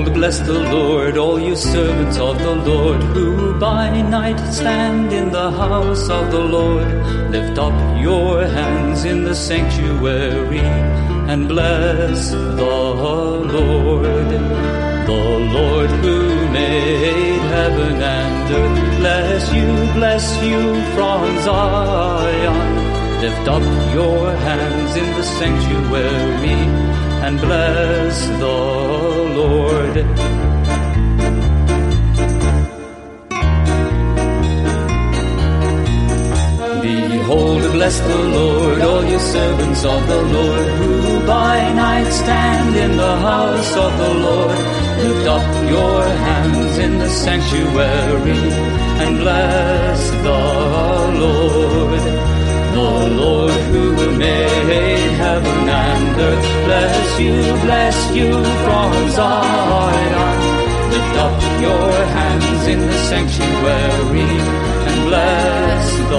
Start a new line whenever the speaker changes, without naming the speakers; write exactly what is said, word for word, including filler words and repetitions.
Behold, bless the Lord, all you servants of the Lord, who by night stand in the house of the Lord. Lift up your hands in the sanctuary, and bless the Lord. The Lord who made heaven and earth, bless you, bless you from Zion. Lift up your hands in the sanctuary, and bless the Lord. Behold, bless the Lord, all you servants of the Lord, who by night stand in the house of the Lord. Lift up your hands in the sanctuary, and bless the Lord. The Lord who made heaven and earth, bless you, bless you from Zion. Lift up your hands in the sanctuary, and bless